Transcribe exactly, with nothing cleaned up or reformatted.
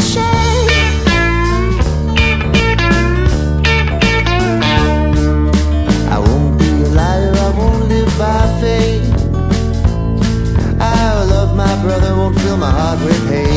shame. I won't be a liar, I won't live by faith. I love my brother, won't fill my heart with hate.